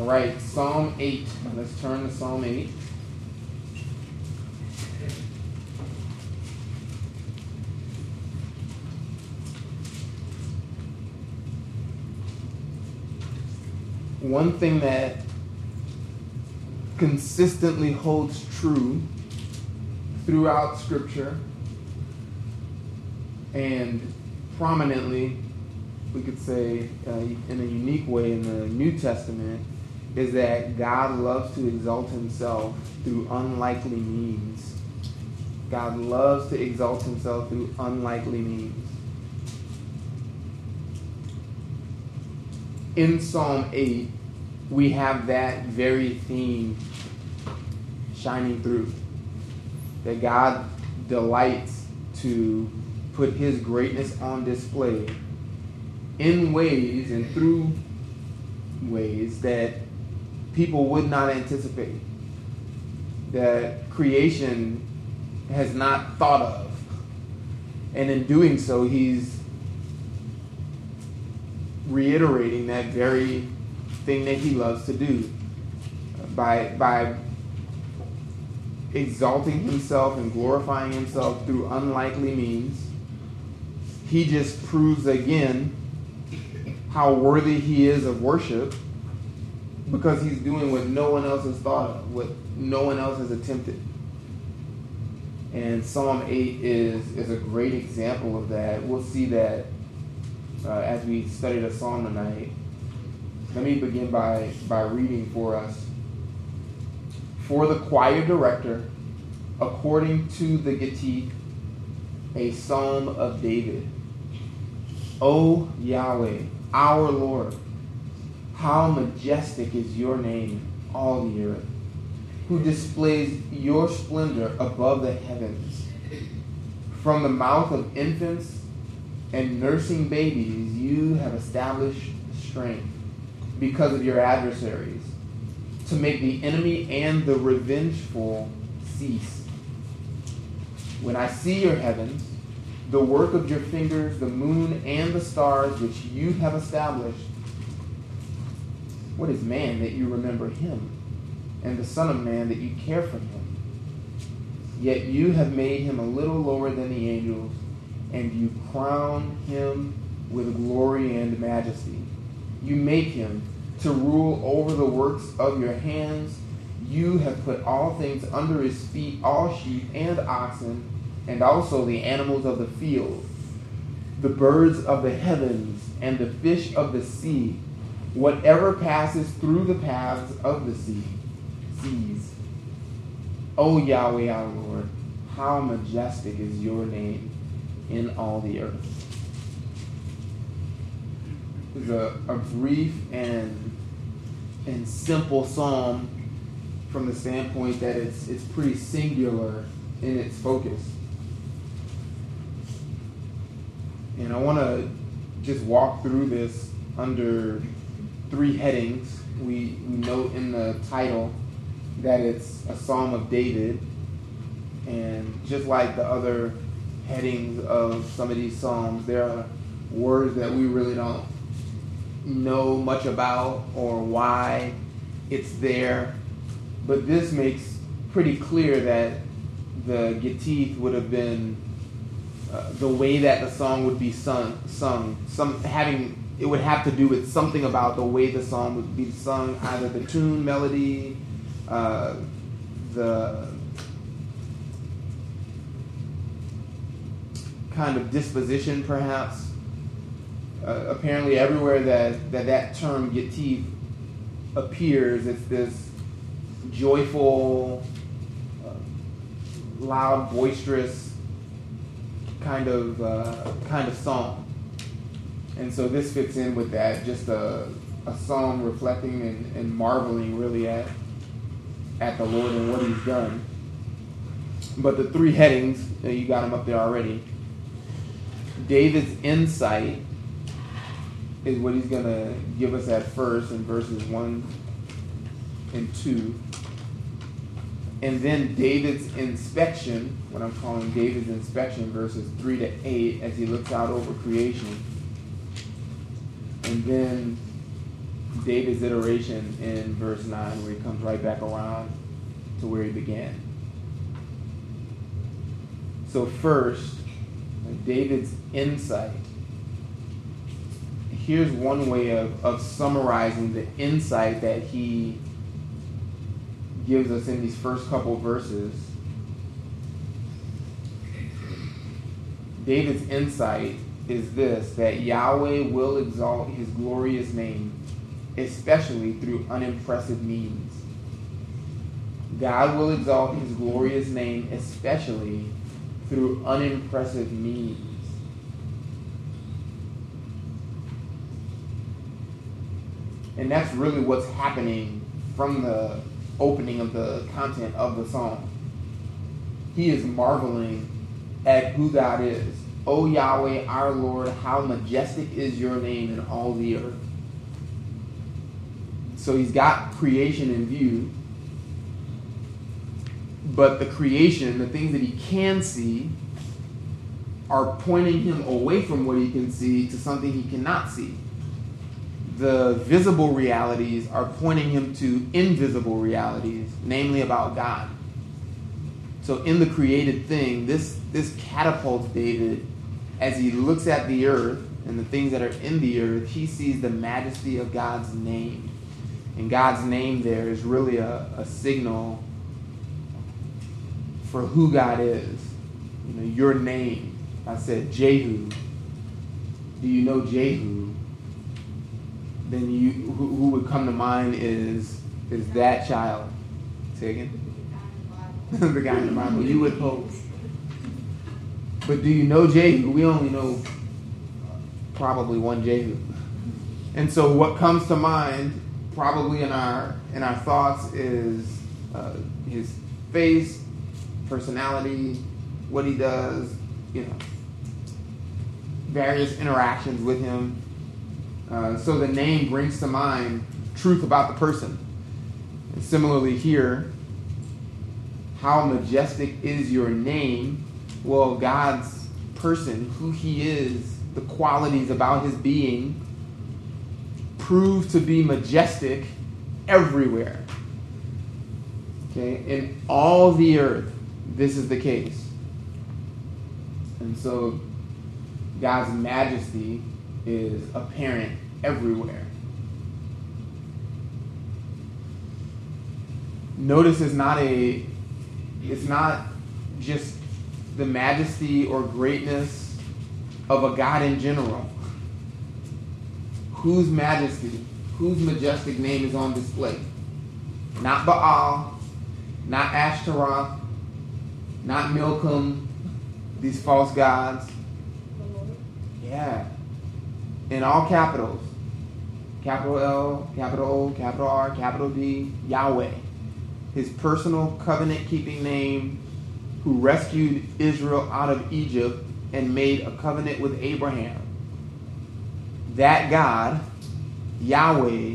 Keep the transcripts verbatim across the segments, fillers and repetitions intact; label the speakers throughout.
Speaker 1: All right, Psalm eight. Let's turn to Psalm eight. One thing that consistently holds true throughout Scripture, and prominently, we could say uh, in a unique way in the New Testament, is that God loves to exalt himself through unlikely means. God loves to exalt himself through unlikely means. In Psalm eight, we have that very theme shining through. That God delights to put his greatness on display in ways and through ways that people would not anticipate, that creation has not thought of. And in doing so, he's reiterating that very thing that he loves to do by, by exalting himself and glorifying himself through unlikely means. He just proves again how worthy he is of worship, because he's doing what no one else has thought of, what no one else has attempted. And Psalm eight is, is a great example of that. We'll see that uh, as we study the psalm tonight. Let me begin by, by reading for us. For the choir director, according to the Gittith, a psalm of David. O Yahweh, our Lord, how majestic is your name, all the earth, who displays your splendor above the heavens. From the mouth of infants and nursing babies, you have established strength because of your adversaries, to make the enemy and the revengeful cease. When I see your heavens, the work of your fingers, the moon and the stars which you have established, what is man that you remember him, and the Son of Man that you care for him? Yet you have made him a little lower than the angels, and you crown him with glory and majesty. You make him to rule over the works of your hands. You have put all things under his feet, all sheep and oxen, and also the animals of the field, the birds of the heavens, and the fish of the sea, whatever passes through the paths of the sea, seas. O Yahweh our Lord, how majestic is your name in all the earth. It's a, a brief and and simple psalm from the standpoint that it's it's pretty singular in its focus. And I want to just walk through this under three headings. We, we note in the title that it's a Psalm of David. And just like the other headings of some of these psalms, there are words that we really don't know much about or why it's there. But this makes pretty clear that the Gittith would have been uh, the way that the song would be sung, sung. Some having it would have to do with something about the way the song would be sung, either the tune, melody, uh, the kind of disposition, perhaps. Uh, apparently, everywhere that, that that term Gittith appears, it's this joyful, uh, loud, boisterous kind of uh, kind of song. And so this fits in with that, just a, a song reflecting and, and marveling really at at the Lord and what he's done. But the three headings, you got them up there already. David's insight is what he's going to give us at first in verses one and two. And then David's inspection, what I'm calling David's inspection, verses three to eight, as he looks out over creation. And then David's iteration in verse nine, where he comes right back around to where he began. So first, David's insight. Here's one way of, of summarizing the insight that he gives us in these first couple verses. David's insight is this, that Yahweh will exalt his glorious name, especially through unimpressive means. God will exalt his glorious name, especially through unimpressive means. And that's really what's happening from the opening of the content of the song. He is marveling at who God is. O Yahweh, our Lord, how majestic is your name in all the earth. So he's got creation in view, but the creation, the things that he can see, are pointing him away from what he can see to something he cannot see. The visible realities are pointing him to invisible realities, namely about God. So in the created thing, this, this catapults David as he looks at the earth and the things that are in the earth. He sees the majesty of God's name. And God's name there is really a, a signal for who God is. You know, your name. I said Jehu. Do you know Jehu? Then you who, who would come to mind is is that child. Say again? The guy in the Bible. You would hope. But do you know Jehu? We only know probably one Jehu. And so what comes to mind probably in our in our thoughts is uh, his face, personality, what he does, you know, various interactions with him. Uh, so the name brings to mind truth about the person. And similarly here, how majestic is your name? Well, God's person, who he is, the qualities about his being, prove to be majestic everywhere. Okay, in all the earth, this is the case. And so God's majesty is apparent everywhere. Notice it's not a it's not just the majesty or greatness of a God in general. Whose majesty, whose majestic name is on display? Not Baal, not Ashtaroth, not Milcom, these false gods. Yeah. In all capitals. Capital L, capital O, capital R, capital D, Yahweh. His personal covenant-keeping name, who rescued Israel out of Egypt and made a covenant with Abraham. That God, Yahweh,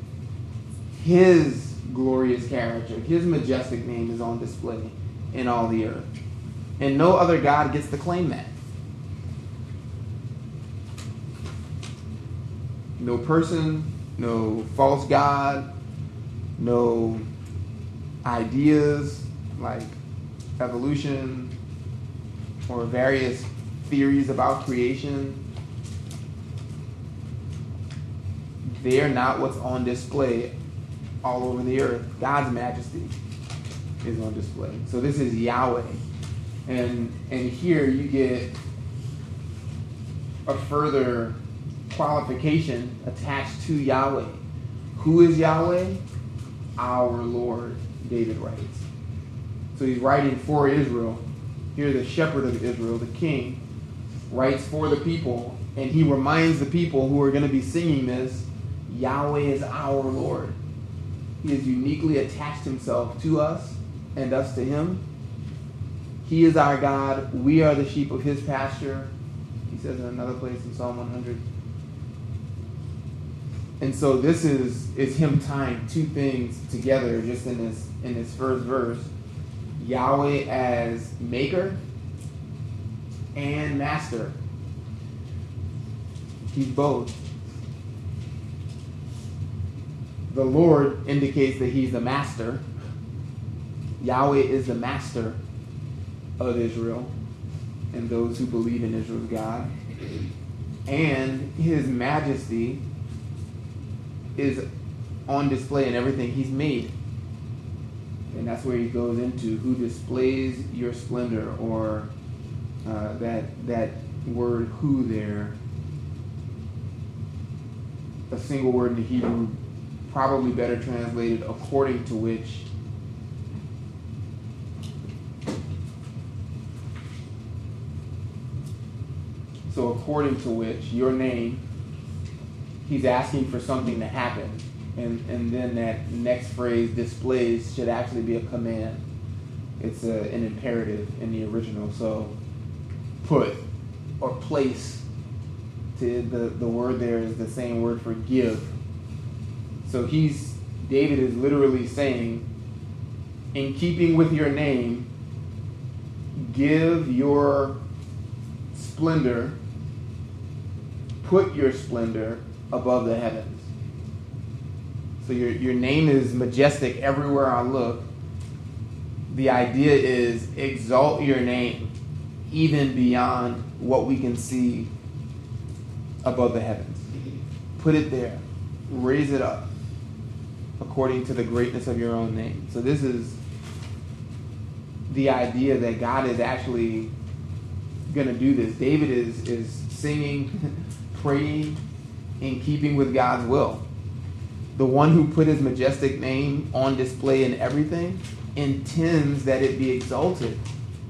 Speaker 1: his glorious character, his majestic name is on display in all the earth. And no other God gets to claim that. No person, no false god, no ideas like evolution or various theories about creation. They're not what's on display all over the earth. God's majesty is on display. So this is Yahweh. And and here you get a further qualification attached to Yahweh. Who is Yahweh? Our Lord, David writes. So he's writing for Israel. Here the shepherd of Israel, the king, writes for the people, and he reminds the people who are going to be singing this, Yahweh is our Lord. He has uniquely attached himself to us and us to him. He is our God. We are the sheep of his pasture. He says in another place in Psalm one hundred. And so this is, is him tying two things together just in this in this first verse. Yahweh as maker and master. He's both. the Lord indicates that he's the master. Yahweh is the master of Israel and those who believe in Israel's God. And his majesty is on display in everything he's made. And that's where he goes into who displays your splendor, or uh, that that word who there, a single word in the Hebrew, probably better translated according to which. So according to which, your name, he's asking for something to happen. And, and then that next phrase, displays, should actually be a command. It's a, an imperative in the original. So put or place, to the, the word there is the same word for give. So he's, David is literally saying, in keeping with your name, give your splendor, put your splendor above the heavens. So your, your name is majestic everywhere I look. The idea is exalt your name even beyond what we can see above the heavens. Put it there. Raise it up according to the greatness of your own name. So this is the idea that God is actually going to do this. David is, is singing, praying, in keeping with God's will. The one who put his majestic name on display in everything intends that it be exalted,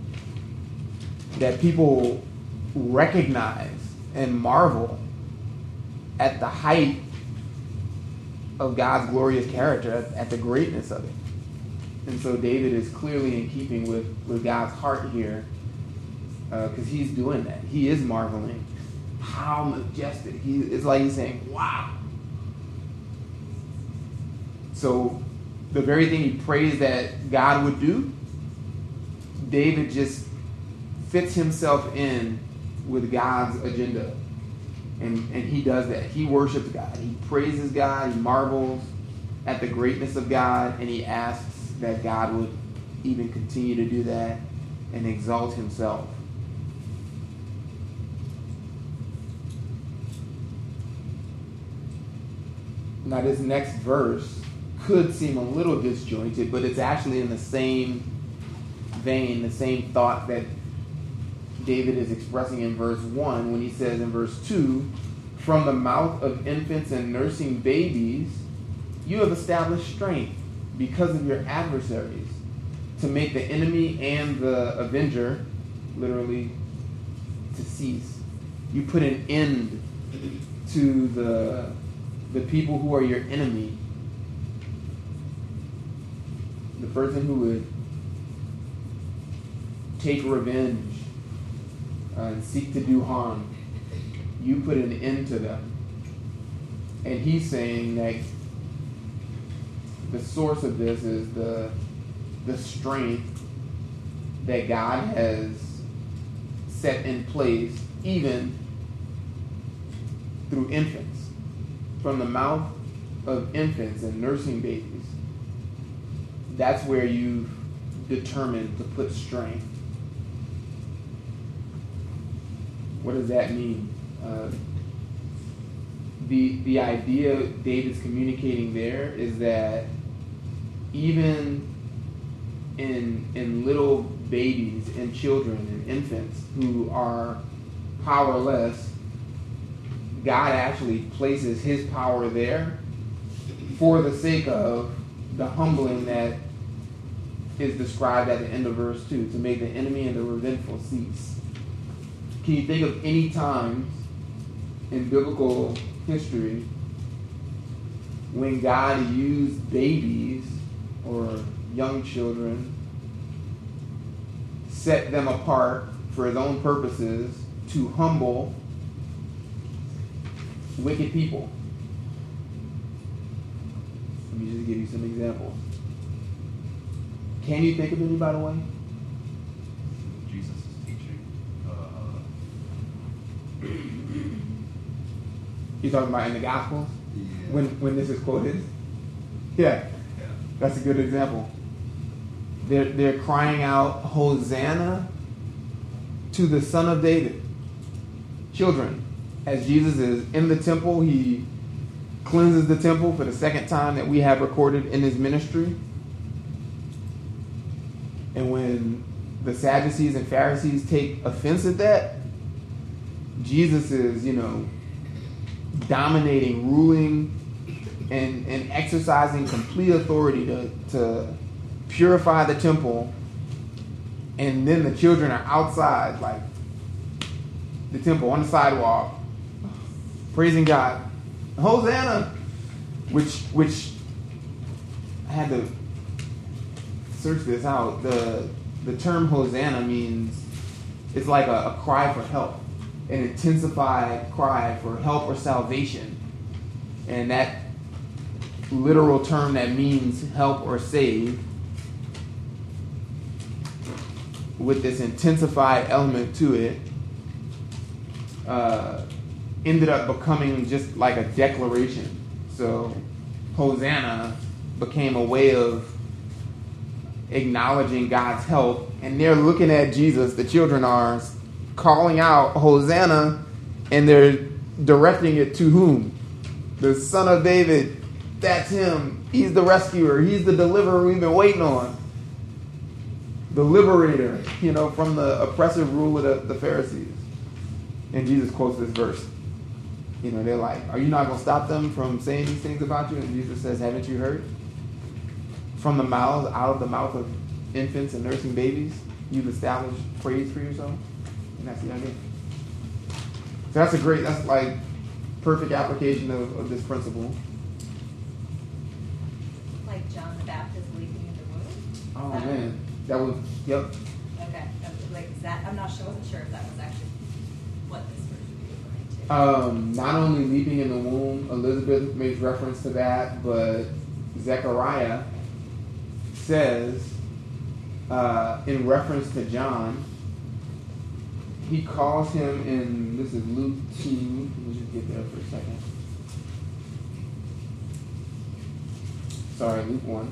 Speaker 1: that people recognize and marvel at the height of God's glorious character, at, at the greatness of it. And so David is clearly in keeping with, with God's heart here, because uh, he's doing that. He is marveling. How majestic. He, it's like he's saying, wow. So the very thing he prays that God would do, David just fits himself in with God's agenda. And, and he does that. He worships God. He praises God. He marvels at the greatness of God. And he asks that God would even continue to do that and exalt himself. Now this next verse could seem a little disjointed, but it's actually in the same vein, the same thought that David is expressing in verse one when he says in verse two, from the mouth of infants and nursing babies, you have established strength because of your adversaries, to make the enemy and the avenger, literally, to cease. You put an end to the, the people who are your enemy. The person who would take revenge uh, and seek to do harm. You put an end to them. And he's saying that the source of this is the, the strength that God has set in place, even through infants. From the mouth of infants and nursing babies, that's where you've determined to put strength. What does that mean? Uh, the the idea David's communicating there is that even in in little babies and children and infants who are powerless, God actually places his power there for the sake of the humbling that is described at the end of verse two, to make the enemy and the revengeful cease. Can you think of any times in biblical history when God used babies or young children, set them apart for his own purposes to humble wicked people? Let me just give you some examples. Can you think of any, by the way?
Speaker 2: Jesus is teaching. Uh,
Speaker 1: You're talking about in the Gospels?
Speaker 2: yeah.
Speaker 1: When when this is quoted? Yeah,
Speaker 2: Yeah.
Speaker 1: that's a good example. They're, they're crying out, Hosanna to the Son of David. Children, as Jesus is in the temple, he cleanses the temple for the second time that we have recorded in his ministry. And when the Sadducees and Pharisees take offense at that, Jesus is, you know, dominating, ruling, and, and exercising complete authority to, to purify the temple. And then the children are outside, like the temple, on the sidewalk, praising God. Hosanna! Which, which I had to search this out. The, the term Hosanna means it's like a, a cry for help, an intensified cry for help or salvation. And that literal term that means help or save, with this intensified element to it, uh, ended up becoming just like a declaration. So Hosanna became a way of acknowledging God's help, and they're looking at Jesus, the children are, calling out Hosanna, and they're directing it to whom? The Son of David. That's him. He's the rescuer. He's the deliverer we've been waiting on. The liberator, you know, from the oppressive rule of the, the Pharisees. And Jesus quotes this verse. You know, they're like, are you not going to stop them from saying these things about you? And Jesus says, haven't you heard? From the mouths, out of the mouth of infants and nursing babies, you've established praise for yourself. And that's the idea. So that's a great, that's like perfect application of, of this principle.
Speaker 3: Like John the Baptist leaping in the womb?
Speaker 1: Oh,
Speaker 3: That-
Speaker 1: man. That was, yep.
Speaker 3: Okay, that was like, is that, I'm not sure, wasn't sure if that was actually what this verse would be referring to.
Speaker 1: Um, not only leaping in the womb, Elizabeth makes reference to that, but Zechariah says, uh, in reference to John, he calls him in, this is Luke two, let me just get there for a second. Sorry, Luke one.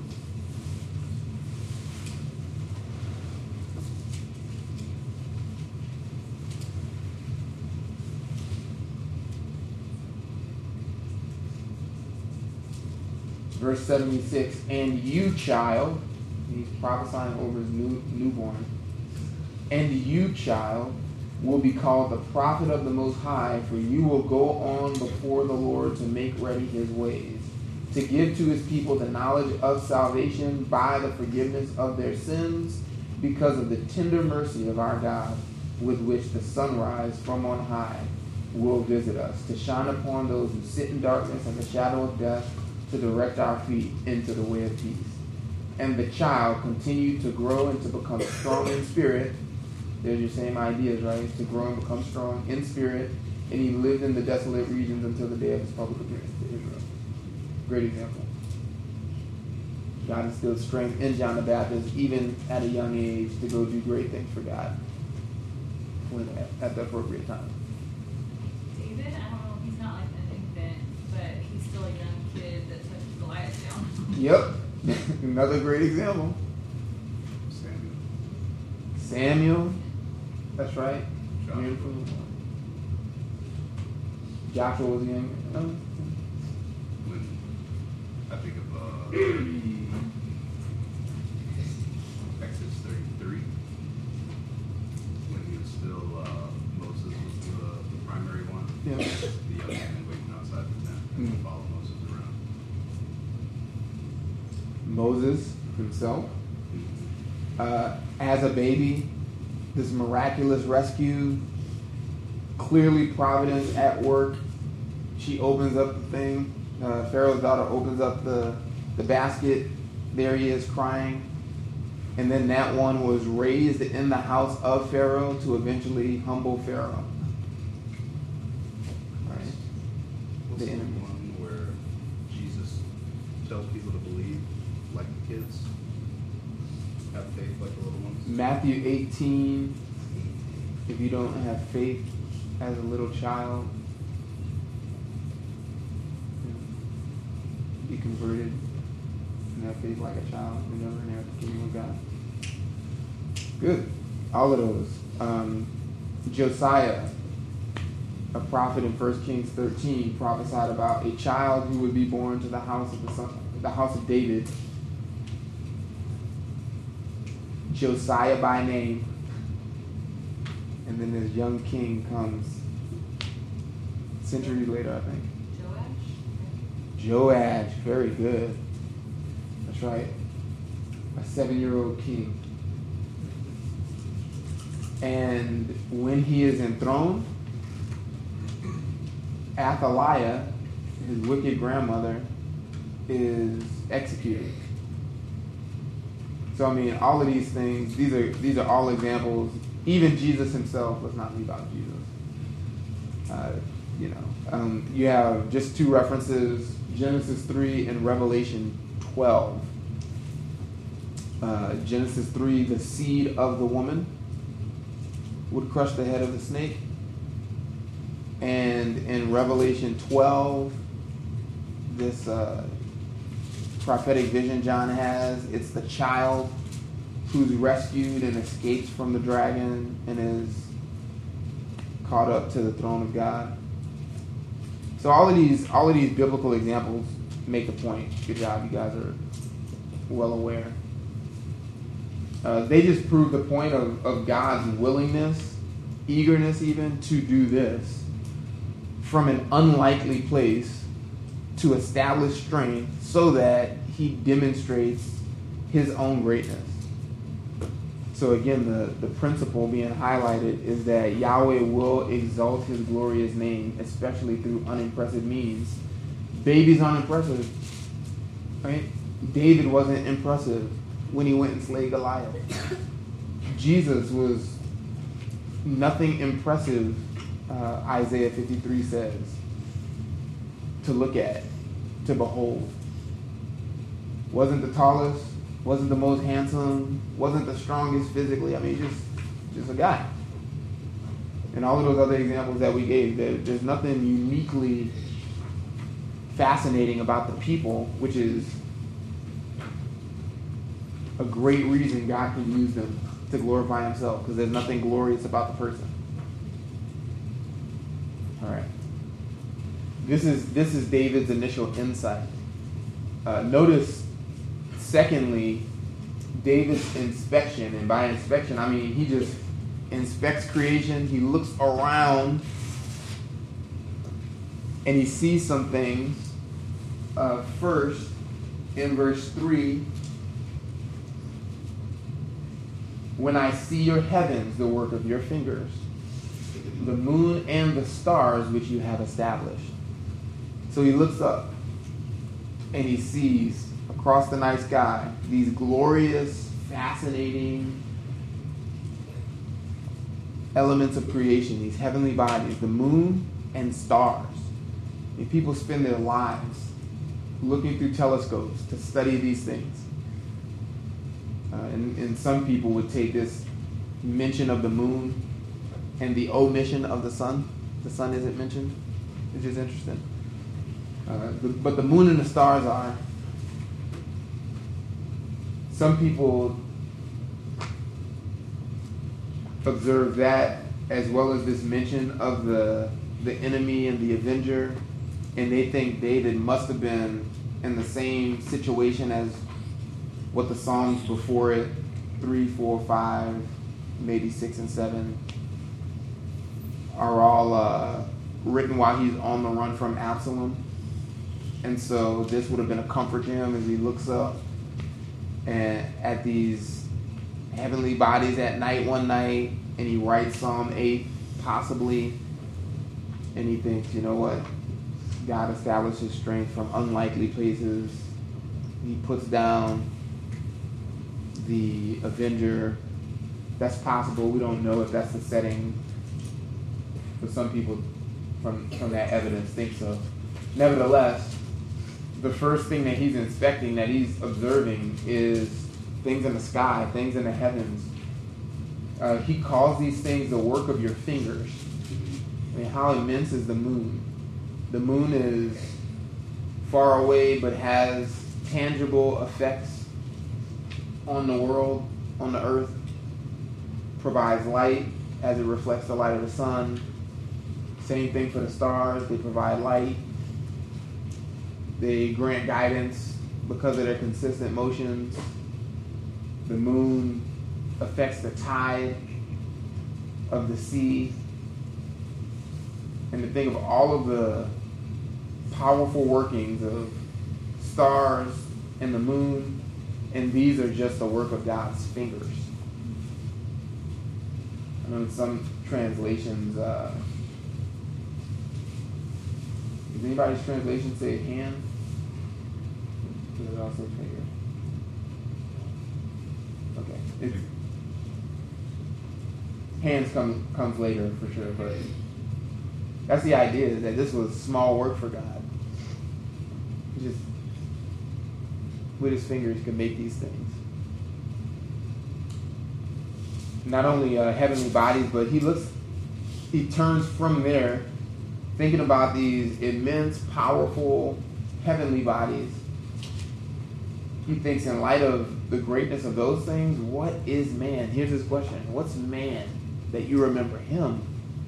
Speaker 1: Verse seventy-six, and you, child, he's prophesying over his new, newborn, and you, child, will be called the prophet of the Most High, for you will go on before the Lord to make ready his ways, to give to his people the knowledge of salvation by the forgiveness of their sins, because of the tender mercy of our God, with which the sunrise from on high will visit us, to shine upon those who sit in darkness and the shadow of death, to direct our feet into the way of peace. And the child continued to grow and to become strong in spirit. There's your same ideas, right? To grow and become strong in spirit. And he lived in the desolate regions until the day of his public appearance to Israel. Great example. God instilled strength in John the Baptist, even at a young age, to go do great things for God when, at, at the appropriate time.
Speaker 4: David, I don't know, he's not like an infant, but he's still a young kid that touched Goliath down.
Speaker 1: Yep. Another great example.
Speaker 2: Samuel.
Speaker 1: Samuel. That's right.
Speaker 2: Joshua.
Speaker 1: Beautiful. Joshua was young. Oh.
Speaker 2: When I think of uh, thirty, Exodus thirty-three, when he was still, uh, Moses was the, the primary one.
Speaker 1: Yeah.
Speaker 2: The young man waiting outside the tent and
Speaker 1: Mm.
Speaker 2: follow Moses around.
Speaker 1: Moses himself, uh, as a baby, this miraculous rescue, clearly providence at work. She opens up the thing. Uh, Pharaoh's daughter opens up the, the basket. There he is crying. And then that one was raised in the house of Pharaoh to eventually humble Pharaoh. Right?
Speaker 2: What's
Speaker 1: The
Speaker 2: the
Speaker 1: enemy.
Speaker 2: one where Jesus tells people to believe like the kids? Have faith like the little ones?
Speaker 1: Matthew eighteen, if you don't have faith as a little child, be converted. have faith like a child, and never inherit the kingdom of God. Good. All of those. Um, Josiah, a prophet in First Kings thirteen, prophesied about a child who would be born to the house of the son, the house of David. Josiah by name. And then this young king comes centuries later, I think.
Speaker 4: Joash?
Speaker 1: Joash, very good. That's right. A seven-year-old king. And when he is enthroned, Athaliah, his wicked grandmother, is executed. So I mean, all of these things, these are these are all examples. Even Jesus himself, let's not leave out Jesus. Uh, you know, um, you have just two references, Genesis three and Revelation twelve. Uh, Genesis three, the seed of the woman would crush the head of the snake. And in Revelation twelve, this uh, prophetic vision John has, it's the child who's rescued and escapes from the dragon and is caught up to the throne of God. So all of these, all of these biblical examples make the point. Good job, you guys are well aware. Uh, they just prove the point of, of God's willingness, eagerness even, to do this from an unlikely place to establish strength so that he demonstrates his own greatness. So again, the, the principle being highlighted is that Yahweh will exalt his glorious name, especially through unimpressive means. Babies aren't impressive, right? David wasn't impressive when he went and slayed Goliath. Jesus was nothing impressive, uh, Isaiah fifty-three says, to look at, to behold. Wasn't the tallest, wasn't the most handsome, wasn't the strongest physically. I mean, just just a guy. And all of those other examples that we gave, there, there's nothing uniquely fascinating about the people, which is a great reason God can use them to glorify himself, because there's nothing glorious about the person. All right. This is this is David's initial insight. Uh, notice, secondly, David's inspection, and by inspection I mean he just inspects creation. He looks around and he sees some things. Uh, first, in verse three, when I see your heavens, the work of your fingers, the moon and the stars which you have established. So he looks up and he sees across the night sky these glorious, fascinating elements of creation, these heavenly bodies, the moon and stars. And people spend their lives looking through telescopes to study these things. Uh, and, and some people would take this mention of the moon and the omission of the sun. The sun isn't mentioned, which is interesting. Uh, the, but the moon and the stars are. Some people observe that as well as this mention of the the enemy and the avenger, and they think David must have been in the same situation as what the Psalms before it, three, four, five, maybe six and seven, are all uh, written while he's on the run from Absalom. And so this would have been a comfort to him as he looks up and at these heavenly bodies at night one night, and he writes Psalm eight, possibly, and he thinks, you know what? God establishes strength from unlikely places. He puts down the avenger. That's possible. We don't know if that's the setting. But some people from, from that evidence think so. Nevertheless, the first thing that he's inspecting, that he's observing, is things in the sky, things in the heavens. Uh, he calls these things the work of your fingers. I mean, how immense is the moon? The moon is far away, but has tangible effects on the world, on the earth. Provides light as it reflects the light of the sun. Same thing for the stars. They provide light. They grant guidance because of their consistent motions. The moon affects the tide of the sea. And to think of all of the powerful workings of stars and the moon, and these are just the work of God's fingers. I know in some translations, uh, does anybody's translation say hand? Does it also finger? Okay. It's, hands come, comes later for sure, but that's the idea, is that this was small work for God. He just, with his fingers, could make these things. Not only uh, heavenly bodies, but he looks, he turns from there, thinking about these immense, powerful, heavenly bodies. He thinks, in light of the greatness of those things, what is man? Here's his question. What's man that you remember him?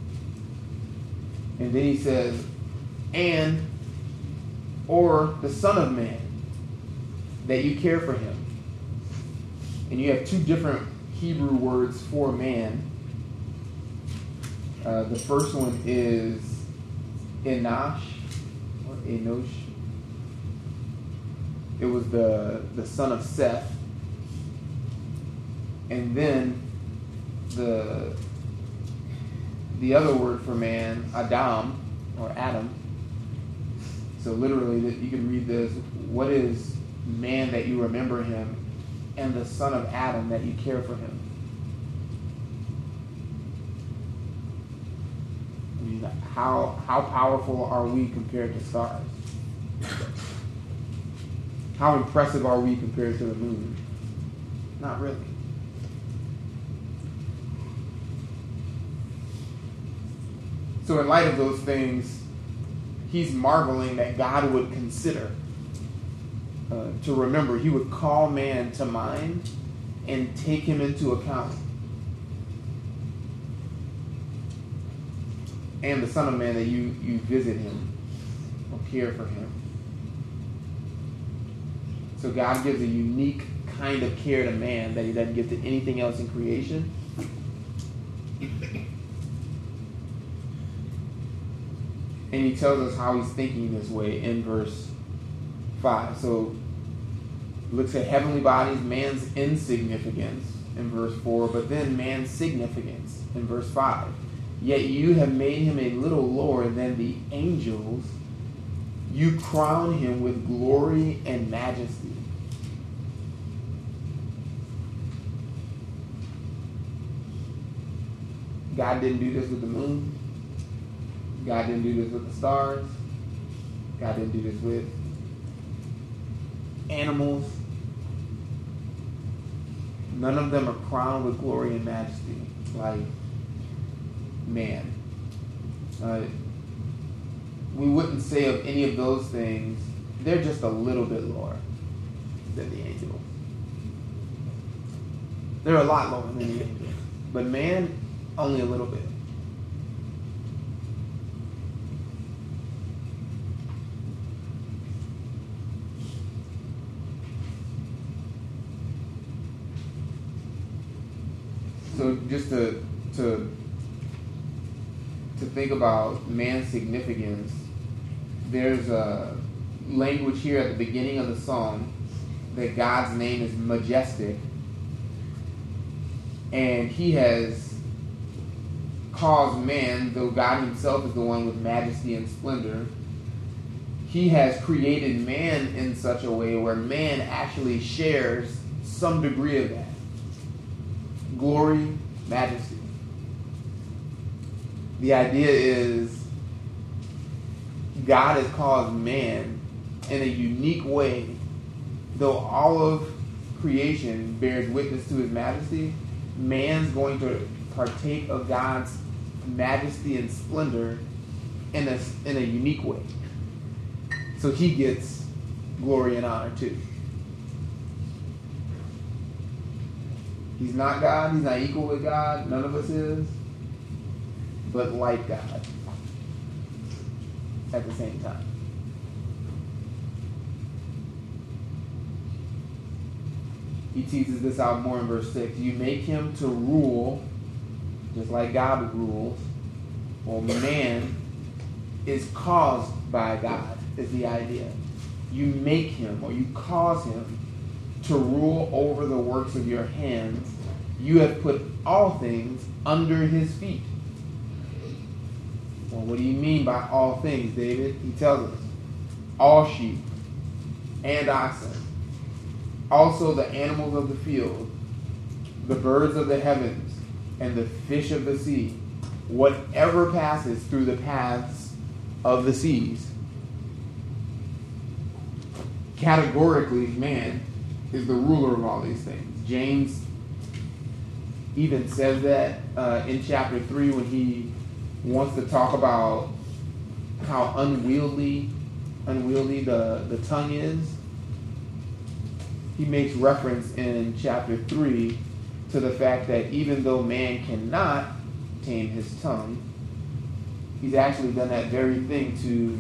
Speaker 1: And then he says, and, or the Son of Man, that you care for him. And you have two different Hebrew words for man. Uh, the first one is Enosh, or Enosh. It was the, the son of Seth. And then the the other word for man, Adam, or Adam. So literally, you can read this, what is man that you remember him, and the son of Adam that you care for him. I mean, how how powerful are we compared to stars? How impressive are we compared to the moon? Not really. So in light of those things, he's marveling that God would consider Uh, to remember. He would call man to mind and take him into account. And the Son of Man, that you, you visit him or care for him. So God gives a unique kind of care to man that he doesn't give to anything else in creation. And he tells us how he's thinking this way in verse five. So looks at heavenly bodies, man's insignificance in verse four, but then man's significance in verse five. Yet you have made him a little lower than the angels. You crown him with glory and majesty. God didn't do this with the moon. God didn't do this with the stars. God didn't do this with animals. None of them are crowned with glory and majesty like man. Uh, we wouldn't say of any of those things, they're just a little bit lower than the angels. They're a lot lower than the angels. But man, only a little bit. So just to to to think about man's significance, there's a language here at the beginning of the psalm that God's name is majestic, and he has caused man, though God himself is the one with majesty and splendor, he has created man in such a way where man actually shares some degree of that. Glory, majesty. The idea is God has caused man in a unique way, though all of creation bears witness to his majesty, man's going to partake of God's majesty and splendor in a, in a unique way. So he gets glory and honor too. He's not God. He's not equal with God. None of us is. But like God at the same time. He teases this out more in verse six. You make him to rule just like God rules. Well, man is caused by God, is the idea. You make him, or you cause him to rule over the works of your hands. You have put all things under his feet. Well, what do you mean by all things, David? He tells us, all sheep and oxen, also the animals of the field, the birds of the heavens, and the fish of the sea, whatever passes through the paths of the seas. Categorically, man is the ruler of all these things. James even says that uh, in chapter three when he wants to talk about how unwieldy, unwieldy the, the tongue is. He makes reference in chapter three to the fact that even though man cannot tame his tongue, he's actually done that very thing to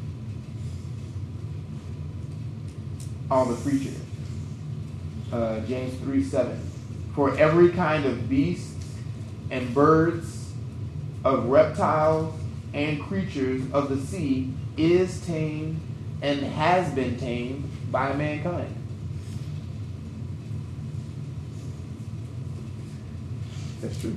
Speaker 1: all the creatures. Uh, James three seven. For every kind of beast and birds, of reptiles and creatures of the sea is tamed and has been tamed by mankind. That's true.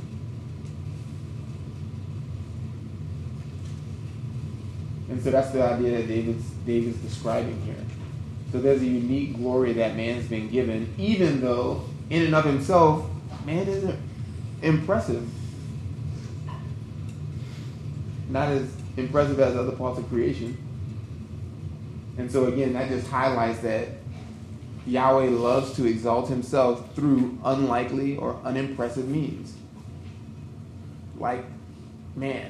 Speaker 1: And so that's the idea that David's, David's describing here. So there's a unique glory that man's been given, even though in and of himself, man isn't impressive. Not as impressive as other parts of creation. And so again, that just highlights that Yahweh loves to exalt himself through unlikely or unimpressive means. Like man.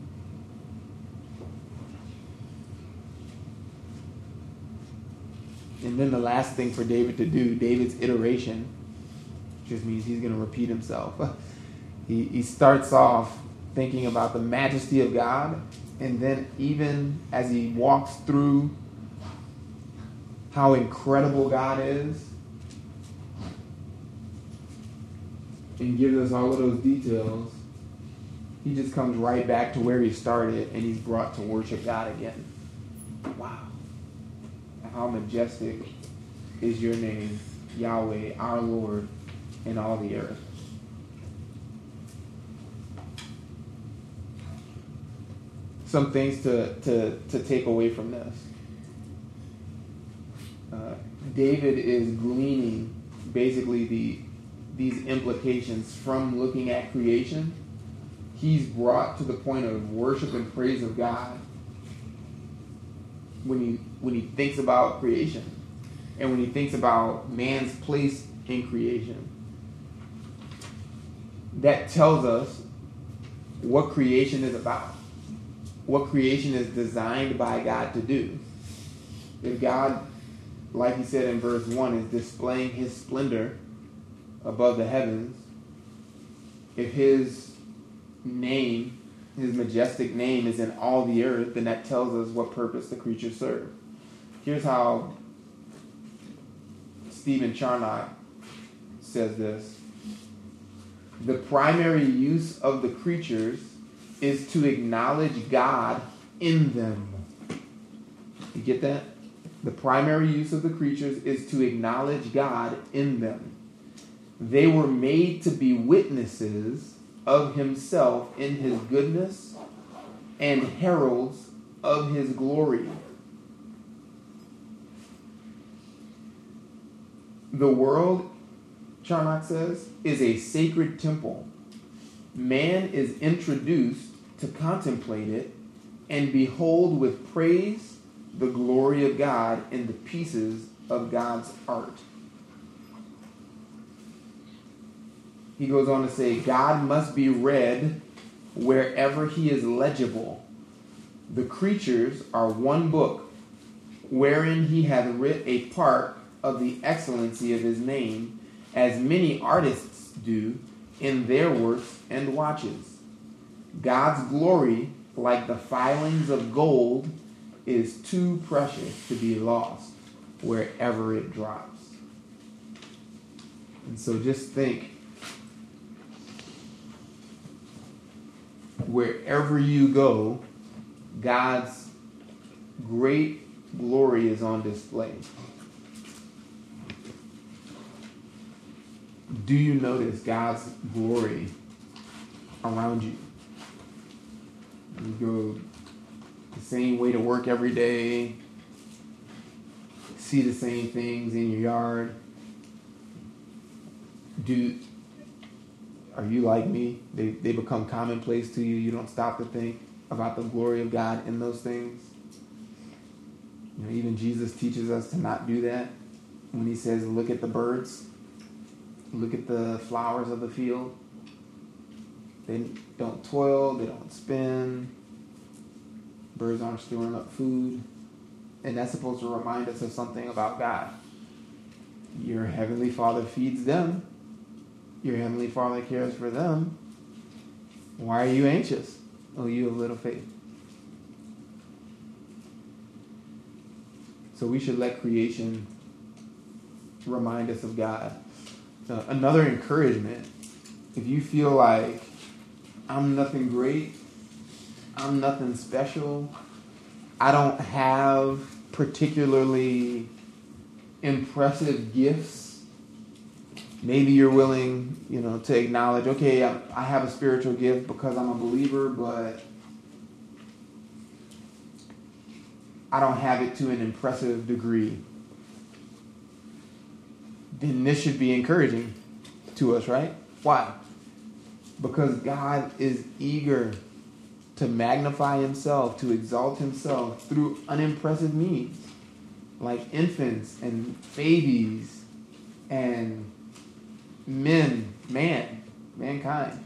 Speaker 1: And then the last thing for David to do, David's iteration, just means he's going to repeat himself. he, he starts off thinking about the majesty of God, and then even as he walks through how incredible God is, and gives us all of those details, he just comes right back to where he started, and he's brought to worship God again. Wow. How majestic is your name, Yahweh, our Lord, in all the earth. Some things to, to, to take away from this. Uh, David is gleaning basically the these implications from looking at creation. He's brought to the point of worship and praise of God when he when he thinks about creation and when he thinks about man's place in creation. That tells us what creation is about, what creation is designed by God to do. If God, like he said in verse one, is displaying his splendor above the heavens, if his name, his majestic name is in all the earth, then that tells us what purpose the creatures serve. Here's how Stephen Charnock says this. The primary use of the creatures is to acknowledge God in them. You get that? The primary use of the creatures is to acknowledge God in them. They were made to be witnesses of himself in his goodness and heralds of his glory. The world, Charnock says, is a sacred temple. Man is introduced to contemplate it and behold with praise the glory of God in the pieces of God's art. He goes on to say, God must be read wherever he is legible. The creatures are one book, wherein he hath writ a part of the excellency of his name, as many artists do in their works and watches. God's glory, like the filings of gold, is too precious to be lost wherever it drops. And so just think, wherever you go, God's great glory is on display. Do you notice God's glory around you? You go the same way to work every day, see the same things in your yard. Do are you like me? They they become commonplace to you. You don't stop to think about the glory of God in those things. You know, even Jesus teaches us to not do that when he says, look at the birds, look at the flowers of the field. They don't toil, they don't spin. Birds aren't storing up food. And that's supposed to remind us of something about God. Your heavenly Father feeds them. Your heavenly Father cares for them. Why are you anxious, oh you of little faith? So we should let creation remind us of God. Uh, another encouragement, if you feel like I'm nothing great, I'm nothing special, I don't have particularly impressive gifts, maybe you're willing, you know, to acknowledge, okay, I, I have a spiritual gift because I'm a believer, but I don't have it to an impressive degree. Then this should be encouraging to us, right? Why? Because God is eager to magnify himself, to exalt himself through unimpressive means, like infants and babies and men, man, mankind.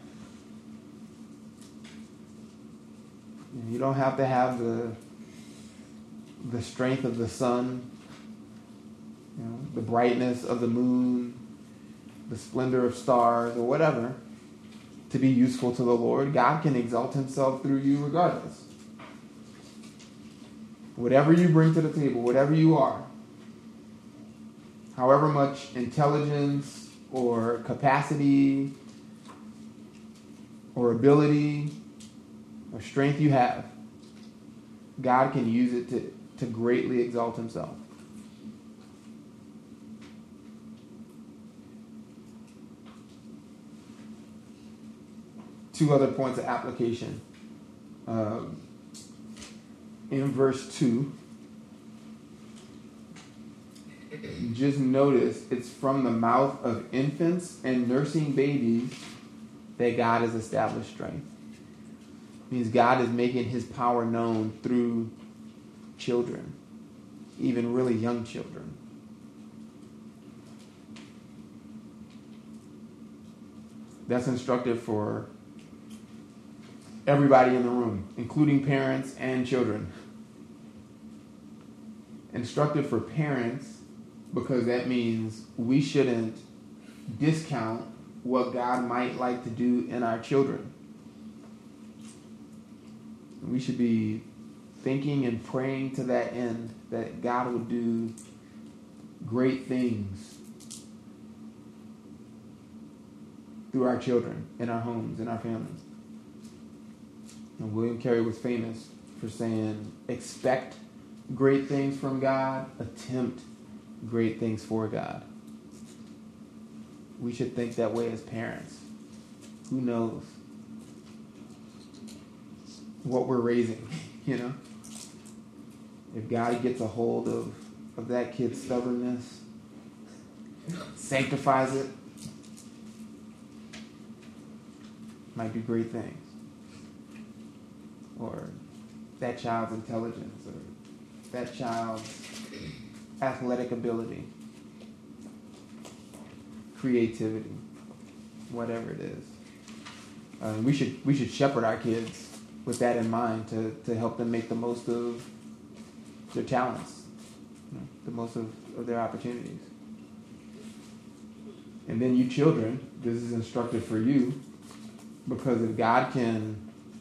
Speaker 1: You don't have to have the the strength of the sun, you know, the brightness of the moon, the splendor of stars, or whatever, to be useful to the Lord. God can exalt himself through you regardless. Whatever you bring to the table, whatever you are, however much intelligence or capacity or ability or strength you have, God can use it to, to greatly exalt himself. Two other points of application. Um, in verse two, just notice it's from the mouth of infants and nursing babies that God has established strength. It means God is making his power known through children, even really young children. That's instructive for everybody in the room, including parents and children. Instructive for parents because that means we shouldn't discount what God might like to do in our children. We should be thinking and praying to that end that God will do great things through our children, in our homes, in our families. And William Carey was famous for saying, expect great things from God, attempt great things for God. We should think that way as parents. Who knows what we're raising, you know? If God gets a hold of, of that kid's stubbornness, sanctifies it, might do great things. Or that child's intelligence, or that child's athletic ability, creativity, whatever it is. Uh, we should we should shepherd our kids with that in mind to, to help them make the most of their talents the most of, of their opportunities. And then you children, this is instructive for you, because if God can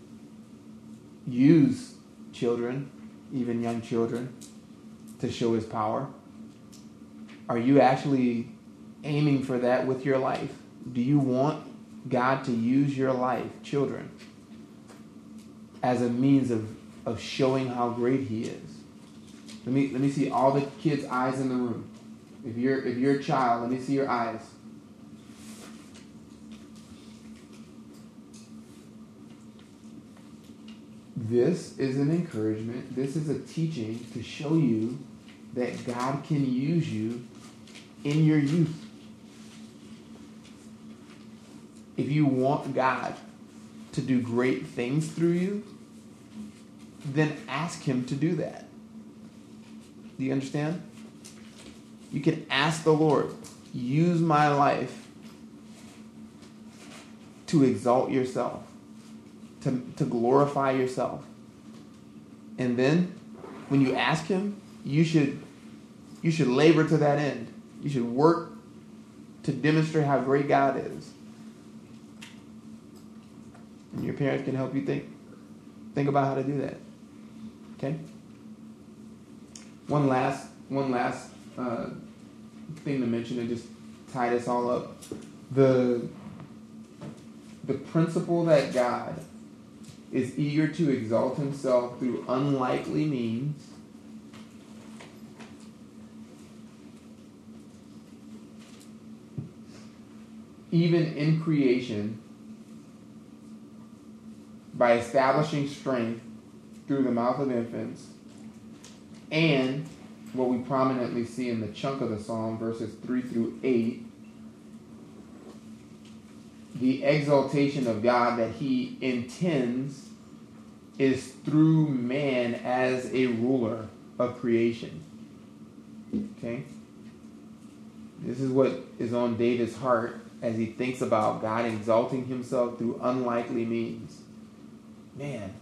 Speaker 1: use children, even young children, to show his power, are you actually aiming for that with your life? Do you want God to use your life, children, as a means of, of showing how great he is? Let me let me see all the kids' eyes in the room. If you're if you're a child, let me see your eyes. This is an encouragement. This is a teaching to show you that God can use you in your youth. If you want God to do great things through you, then ask him to do that. Do you understand? You can ask the Lord, use my life to exalt yourself, to, to glorify yourself. And then when you ask him, you should you should labor to that end. You should work to demonstrate how great God is. And your parents can help you think think about how to do that. Okay? One last one last uh, thing to mention and just tie this all up. The the principle that God is eager to exalt himself through unlikely means even in creation, by establishing strength through the mouth of infants, and what we prominently see in the chunk of the psalm, verses three through eight, the exaltation of God that he intends is through man as a ruler of creation. Okay? This is what is on David's heart as he thinks about God exalting himself through unlikely means. Man,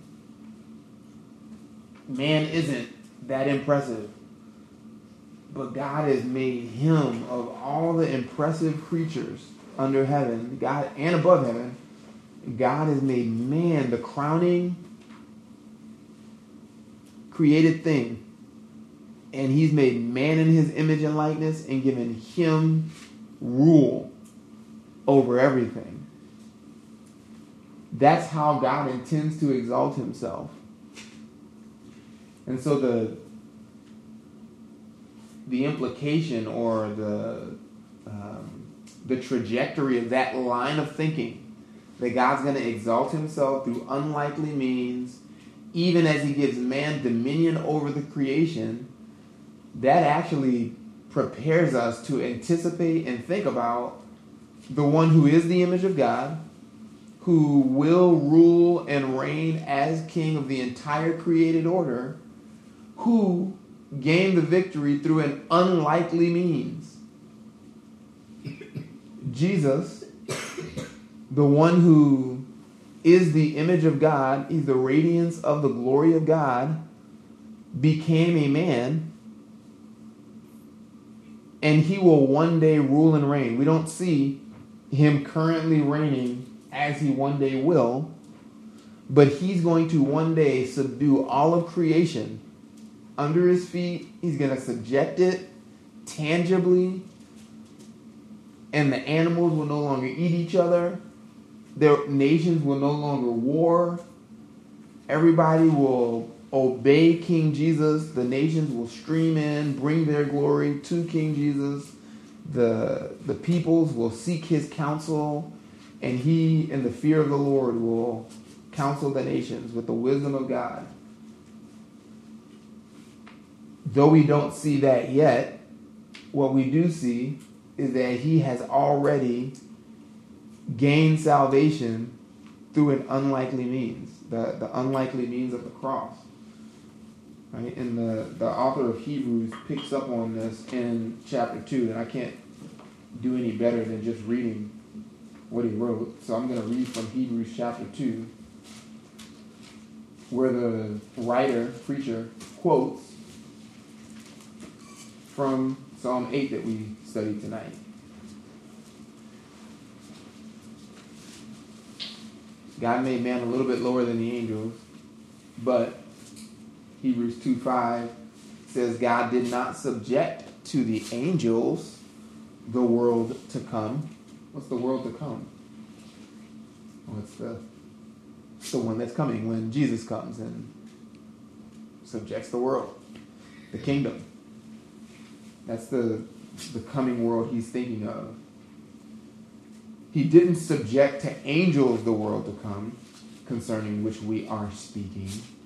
Speaker 1: man isn't that impressive. But God has made him, of all the impressive creatures under heaven, God and above heaven, God has made man the crowning created thing. And he's made man in his image and likeness and given him rule over everything. That's how God intends to exalt himself. And so the the implication or the um, the trajectory of that line of thinking, that God's going to exalt himself through unlikely means, even as he gives man dominion over the creation, that actually prepares us to anticipate and think about the one who is the image of God, who will rule and reign as king of the entire created order, who gained the victory through an unlikely means. Jesus, the one who is the image of God, is the radiance of the glory of God, became a man, and he will one day rule and reign. We don't see him currently reigning as he one day will, but he's going to one day subdue all of creation under his feet. He's going to subject it tangibly, and the animals will no longer eat each other. Their nations will no longer war. Everybody will obey King Jesus. The nations will stream in, bring their glory to King Jesus. The, the peoples will seek his counsel, and he, in the fear of the Lord, will counsel the nations with the wisdom of God. Though we don't see that yet, what we do see is that he has already gained salvation through an unlikely means, the, the unlikely means of the cross. Right? And the, the author of Hebrews picks up on this in chapter two, and I can't do any better than just reading what he wrote. So I'm going to read from Hebrews chapter two, where the writer, preacher, quotes from Psalm eight that we studied tonight. God made man a little bit lower than the angels, but Hebrews two five says God did not subject to the angels the world to come. What's the world to come? Well, it's the, it's the one that's coming when Jesus comes and subjects the world, the kingdom. That's the, the coming world he's thinking of. He didn't subject to angels the world to come, concerning which we are speaking.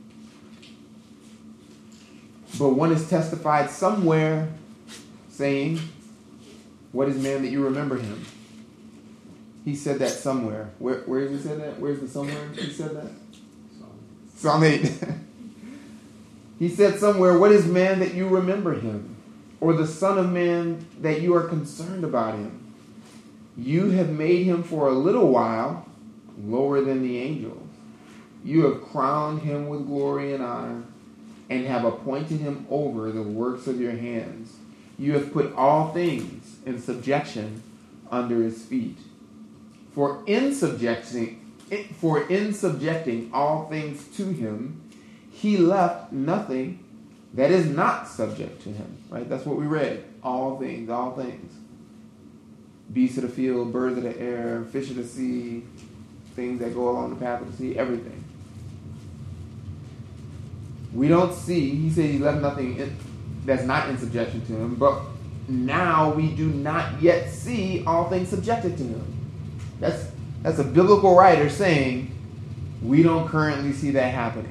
Speaker 1: But one is testified somewhere, saying, "What is man that you remember him?" He said that somewhere. Where, where does he say that? Where's the somewhere he said that? Psalm eight. He said somewhere, "What is man that you remember him? Or the son of man that you are concerned about him? You have made him for a little while lower than the angels. You have crowned him with glory and honor, and have appointed him over the works of your hands. You have put all things in subjection under his feet. For in subjecting, for in subjecting all things to him, he left nothing that is not subject to him." Right? That's what we read. All things, all things. Beasts of the field, birds of the air, fish of the sea, things that go along the path of the sea, everything. We don't see, he said he left nothing in, that's not in subjection to him, but now we do not yet see all things subjected to him. That's, that's a biblical writer saying we don't currently see that happening.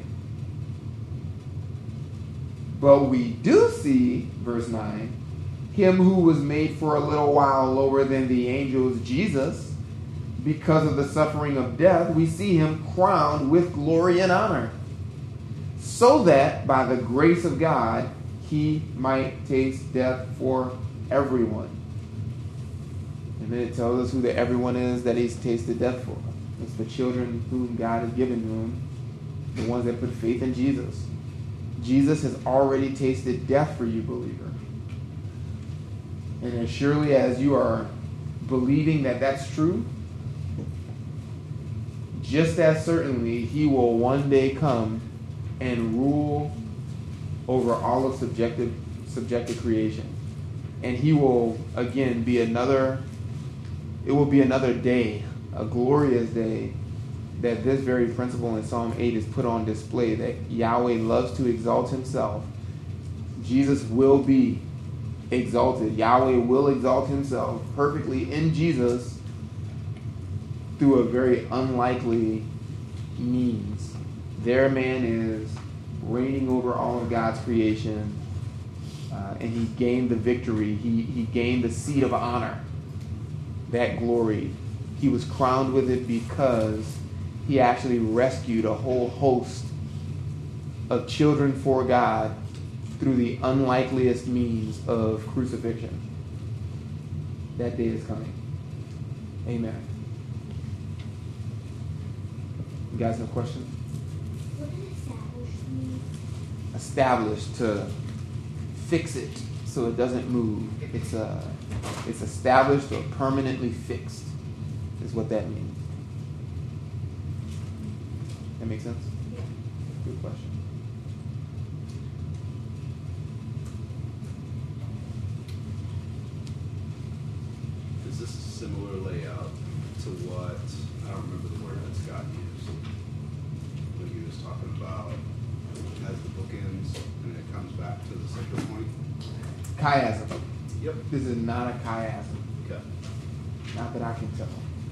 Speaker 1: But we do see, verse nine, him who was made for a little while lower than the angels, Jesus, because of the suffering of death, we see him crowned with glory and honor, so that by the grace of God he might taste death for everyone. And then it tells us who the everyone is that he's tasted death for. It's the children whom God has given to him, the ones that put faith in Jesus. Jesus has already tasted death for you, believer. And as surely as you are believing that that's true, just as certainly he will one day come and rule over all of subjective, subjective creation. And he will, again, be another, it will be another day, a glorious day, that this very principle in Psalm eight is put on display, that Yahweh loves to exalt himself. Jesus will be exalted. Yahweh will exalt himself perfectly in Jesus through a very unlikely means. There man is reigning over all of God's creation, uh, and he gained the victory. He, he gained the seat of honor, that glory. He was crowned with it because he actually rescued a whole host of children for God through the unlikeliest means of crucifixion. That day is coming. Amen. You guys have questions?
Speaker 5: What does established mean?
Speaker 1: Established, to fix it so it doesn't move. It's a, it's established or permanently fixed is what that means. That makes sense?
Speaker 5: Yeah.
Speaker 1: Good question.
Speaker 2: Is this a similar layout to what, I don't remember the word that Scott used, when he was talking about it has the bookends and it comes back to the center point?
Speaker 1: Chiasm.
Speaker 2: Yep.
Speaker 1: This is not a chiasm.
Speaker 2: Okay.
Speaker 1: Not that I can tell.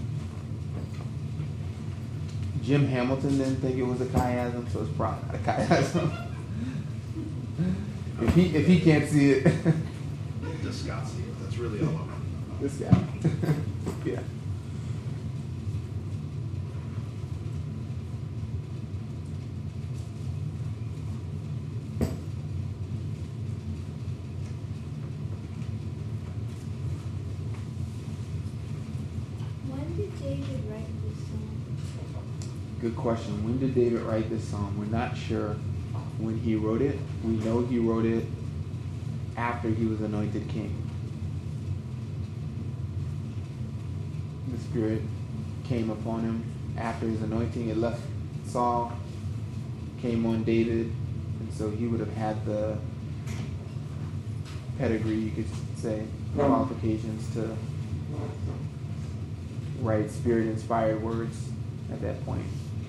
Speaker 1: Jim Hamilton didn't think it was a chiasm, so it's probably not a chiasm. if he if he can't see it,
Speaker 2: Does Scott see it? That's really all I want to know.
Speaker 1: this guy. Yeah.
Speaker 5: When did David write this song?
Speaker 1: Good question. When did David write this song? We're not sure when he wrote it. We know he wrote it after he was anointed king. The Spirit came upon him after his anointing. It left Saul, came on David, and so he would have had the pedigree, you could say, qualifications to write Spirit-inspired words at that point.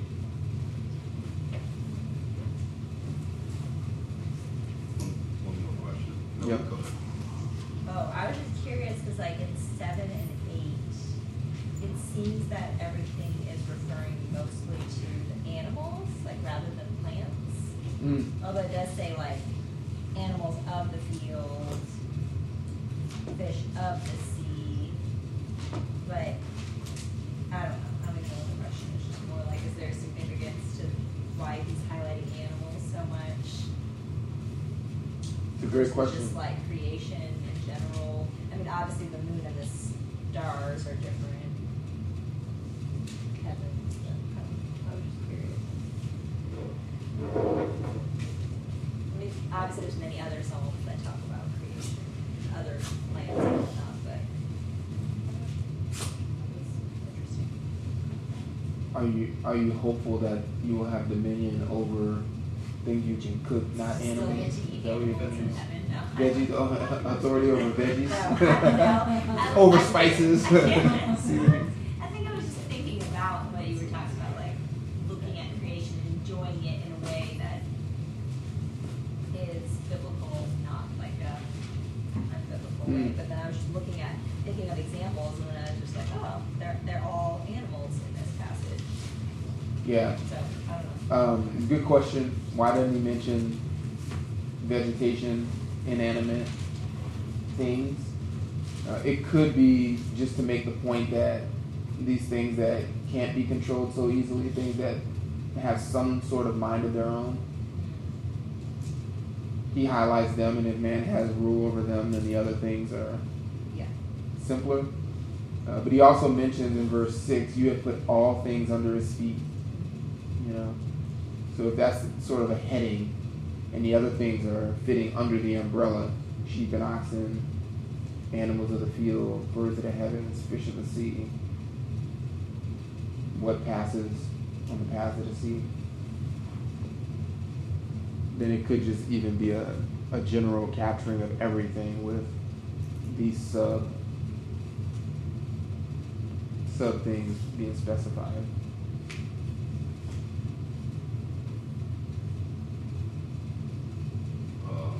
Speaker 2: One more question. No,
Speaker 1: Yep.
Speaker 2: go ahead.
Speaker 3: Oh, I was just curious, because like in seven and eight, it seems that everything is referring mostly to the animals, like rather than plants.
Speaker 1: Mm.
Speaker 3: Although it does say like animals of the field, fish of the sea, but I don't know. I don't even know what the question is. Just more like, is there significance to why he's highlighting animals so much?
Speaker 1: It's a great
Speaker 3: Versus
Speaker 1: question.
Speaker 3: Just like creation in general. I mean, obviously the moon and the stars are different. Heavens, but I was just curious. I mean, obviously there's many other psalms that talk about creation, other plants and whatnot, but it was interesting.
Speaker 1: Are you are you hopeful that you will have dominion over things you can cook, not
Speaker 3: Still
Speaker 1: animals?
Speaker 3: get to
Speaker 1: Is
Speaker 3: eat
Speaker 1: that what you're
Speaker 3: animals in
Speaker 1: thinking?
Speaker 3: heaven, no.
Speaker 1: Veggies, oh, authority over veggies?
Speaker 3: No, I- no.
Speaker 1: Over
Speaker 3: I-
Speaker 1: spices.
Speaker 3: Yeah.
Speaker 1: Seasonings.
Speaker 3: I think I was just thinking about what you were talking about, like looking at creation and enjoying it in a way that is biblical, not like a unbiblical way.
Speaker 1: Mm.
Speaker 3: But then I was just looking at, thinking of examples, and then I was just like, oh, they're they're all animals in this passage.
Speaker 1: Yeah.
Speaker 3: So I don't know.
Speaker 1: Um, good question. Why doesn't he mention vegetation, inanimate things? Uh, it could be just to make the point that these things that can't be controlled so easily, things that have some sort of mind of their own, he highlights them, and if man has rule over them, then the other things are
Speaker 3: Yeah.
Speaker 1: simpler. Uh, but he also mentions in verse six, you have put all things under his feet. You know, so if that's sort of a heading, and the other things are fitting under the umbrella, sheep and oxen, animals of the field, birds of the heavens, fish of the sea, what passes on the path of the sea, then it could just even be a, a general capturing of everything with these sub sub things being specified.
Speaker 2: Um,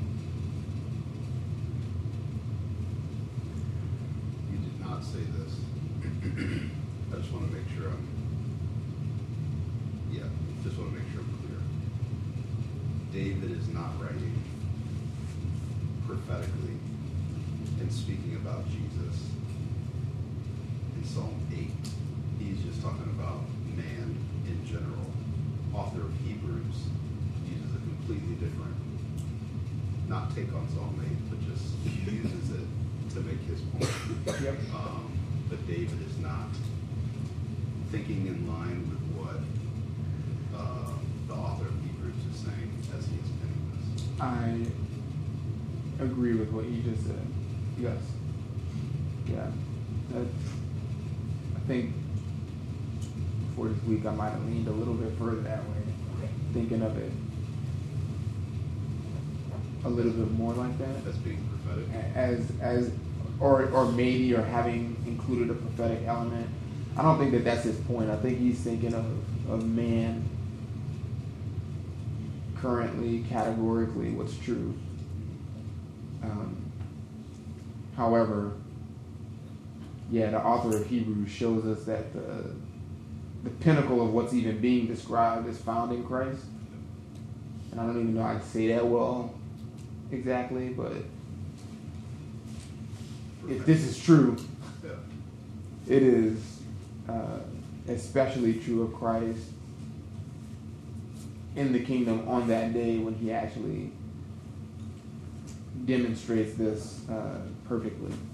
Speaker 2: you did not say this. I just want to make sure I'm, yeah, just want to make sure I'm clear. David is not writing prophetically and speaking about Jesus in Psalm eight. He's just talking about man in general. Author of Hebrews uses a completely different, not take on Psalm eight, but just uses it to make his point.
Speaker 1: Yep.
Speaker 2: Um, but David is not thinking in line with what uh, the author of Hebrews is saying as he is penning this.
Speaker 1: I agree with what you just said. Yes. Yeah. That, I think before this week I might have leaned a little bit further that way, thinking of it a little bit more like that.
Speaker 2: As being prophetic.
Speaker 1: As as or or maybe or having included a prophetic element. I don't think that that's his point. I think he's thinking of, of man currently, categorically, what's true. Um, however, yeah, the author of Hebrews shows us that the the pinnacle of what's even being described is found in Christ. And I don't even know how to say that well exactly, but if this is true,
Speaker 2: Yeah.
Speaker 1: it is uh, especially true of Christ in the kingdom on that day when he actually demonstrates this uh, perfectly.